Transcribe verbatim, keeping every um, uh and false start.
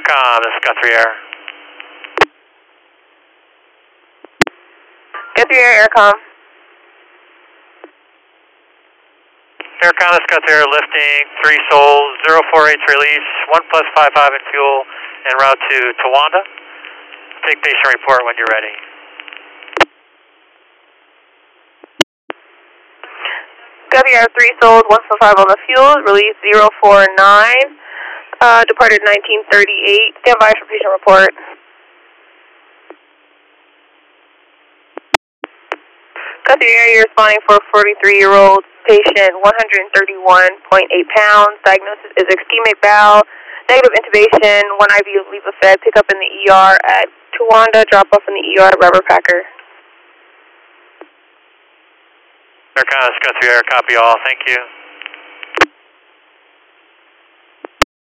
Aircom, this is Guthrie Air. Guthrie Air, Aircom. Aircom, this is Guthrie Air, lifting three souls, zero four eight release, one plus five five in fuel, en route to Towanda. Take station report when you're ready. Guthrie Air, three sold, one plus five on the fuel, release zero four nine, uh, departed nineteen thirty-eight, stand by for patient report. Guthrie Air, you're responding for a forty-three-year-old patient, one hundred thirty-one point eight pounds, diagnosis is ischemic bowel, negative intubation, one I V of Levophed, pick up in the E R at Towanda, drop off in the E R at Rubber Packer. Aircom, this is Guthrie Air, copy all, thank you.